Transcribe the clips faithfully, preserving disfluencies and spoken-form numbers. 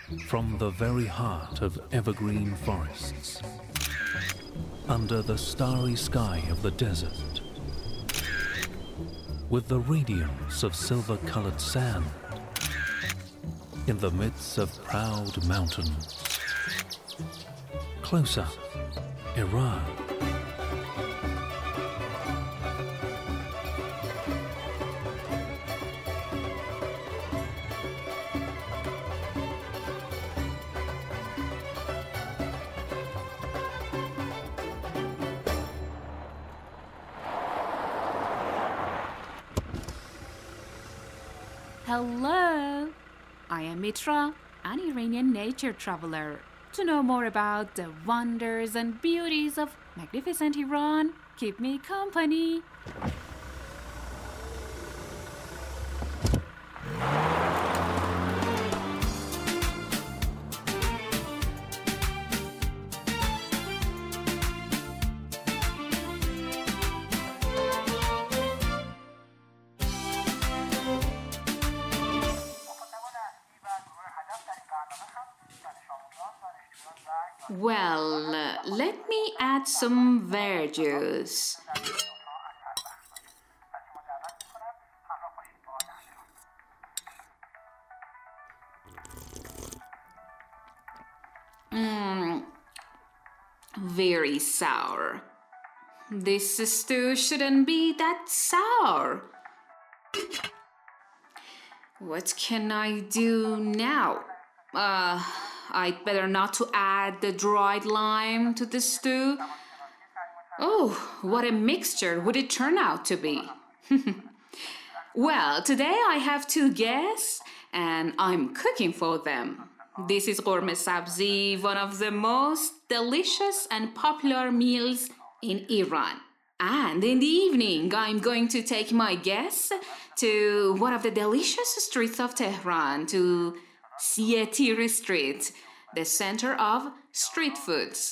from the very heart of evergreen forests, under the starry sky of the desert, with the radiance of silver-colored sand, in the midst of proud mountains. Close up, Iran. Hello, I am Mitra, an Iranian nature traveler. To know more about the wonders and beauties of magnificent Iran, keep me company. Well, uh, let me add some verjuice. Mmm, very sour. This stew shouldn't be that sour. What can I do now? Uh... I'd better not to add the dried lime to the stew. Oh, what a mixture would it turn out to be? Well, today I have two guests and I'm cooking for them. This is Ghormeh Sabzi, one of the most delicious and popular meals in Iran. And in the evening, I'm going to take my guests to one of the delicious streets of Tehran, to Sieh Tir Street, the center of street foods.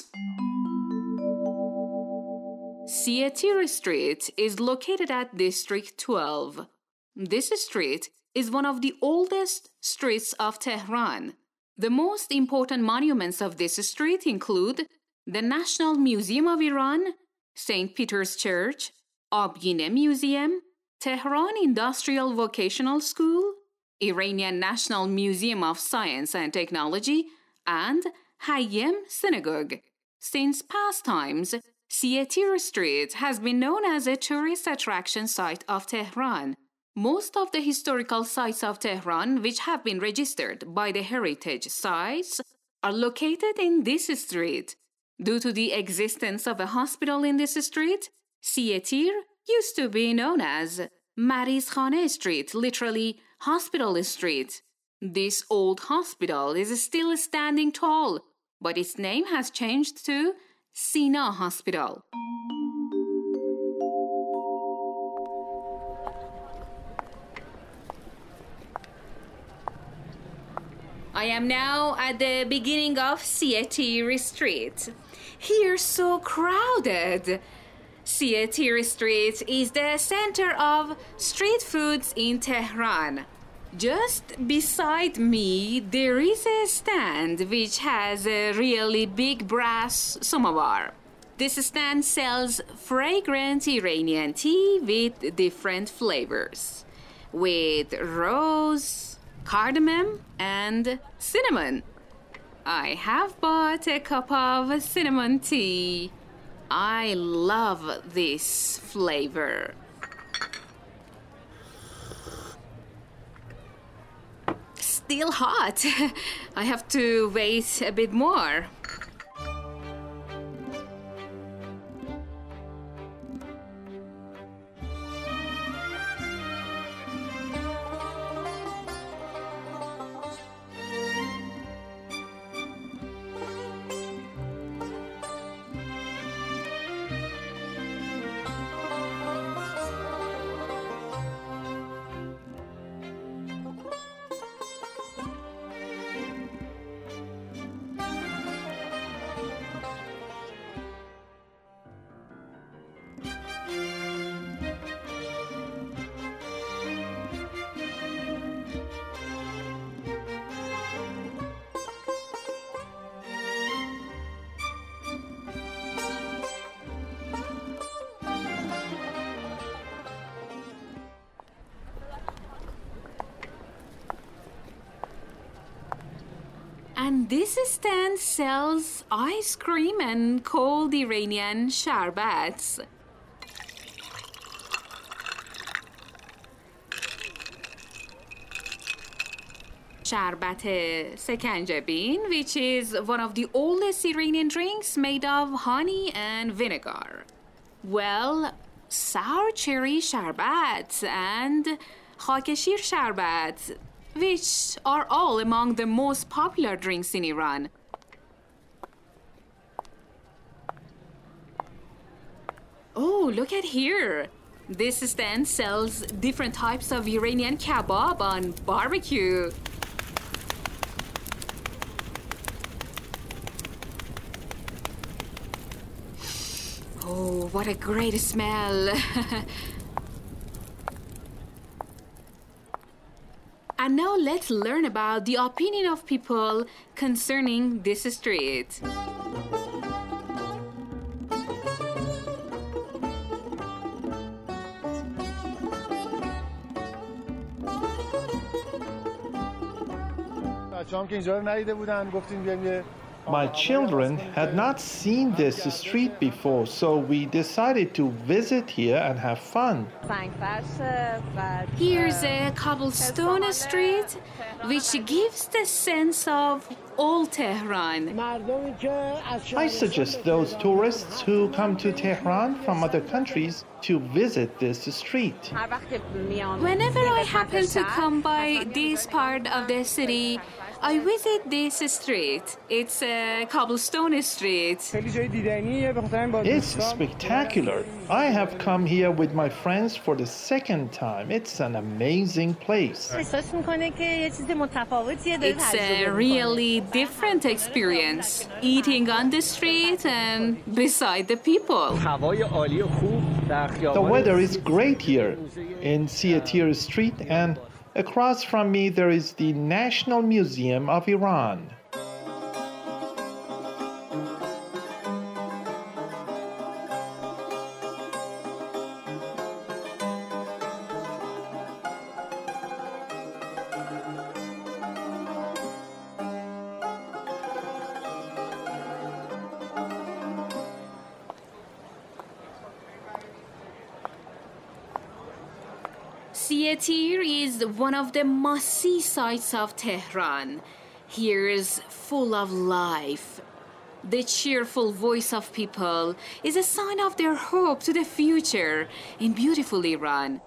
Sieh Tir Street is located at District twelve. This street is one of the oldest streets of Tehran. The most important monuments of this street include the National Museum of Iran, Saint Peter's Church, Abgine Museum, Tehran Industrial Vocational School, Iranian National Museum of Science and Technology, and Hayyim Synagogue. Since past times, Sieh Tir Street has been known as a tourist attraction site of Tehran. Most of the historical sites of Tehran which have been registered by the heritage sites are located in this street. Due to the existence of a hospital in this street, Sieh Tir used to be known as Mariz Khane Street, literally Hospital Street. This old hospital is still standing tall, but its name has changed to Sina Hospital. I am now at the beginning of Sieh Tir Street. Here so crowded. Sieh Tir Street is the center of street foods in Tehran. Just beside me, there is a stand which has a really big brass samovar. This stand sells fragrant Iranian tea with different flavors, with rose, cardamom, and cinnamon. I have bought a cup of cinnamon tea. I love this flavor. Still hot. I have to wait a bit more. And this stand sells ice cream and cold Iranian sharbats. Sharbat sekanjabin, which is one of the oldest Iranian drinks made of honey and vinegar. Well, sour cherry sharbat and khakeshir sharbat, which are all among the most popular drinks in Iran. Oh, look at here. This stand sells different types of Iranian kebab on barbecue. Oh, what a great smell. And now let's learn about the opinion of people concerning this street. My children had not seen this street before, so we decided to visit here and have fun. Here's a cobblestone street, which gives the sense of old Tehran. I suggest those tourists who come to Tehran from other countries to visit this street. Whenever I happen to come by this part of the city, I visit this street. It's a cobblestone street. It's spectacular. I have come here with my friends for the second time. It's an amazing place. It's a really different experience, eating on the street and beside the people. The weather is great here in Siatir Street, and across from me there is the National Museum of Iran. Siatir is one of the must-see sights of Tehran. Here is full of life. The cheerful voice of people is a sign of their hope to the future in beautiful Iran.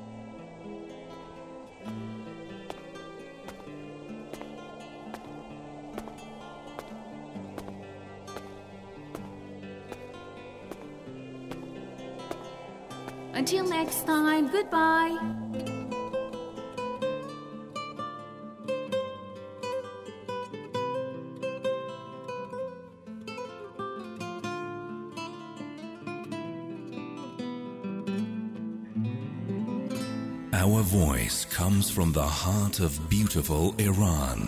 Until next time, goodbye. Our voice comes from the heart of beautiful Iran.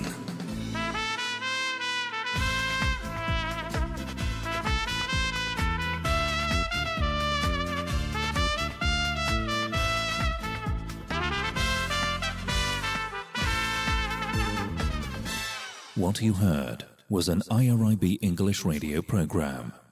What you heard was an I R I B English radio program.